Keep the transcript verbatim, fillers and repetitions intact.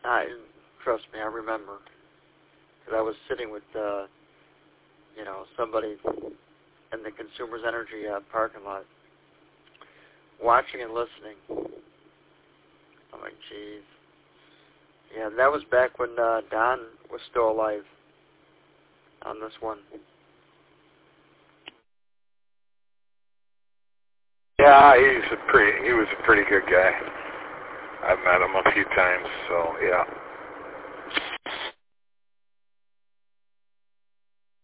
I trust me, I remember. Because I was sitting with, uh, you know, somebody in the Consumers Energy uh, parking lot, watching and listening. I'm like, geez. Yeah, that was back when uh, Don was still alive on this one. Yeah, he's a pretty. He was a pretty good guy. I've met him a few times, so yeah.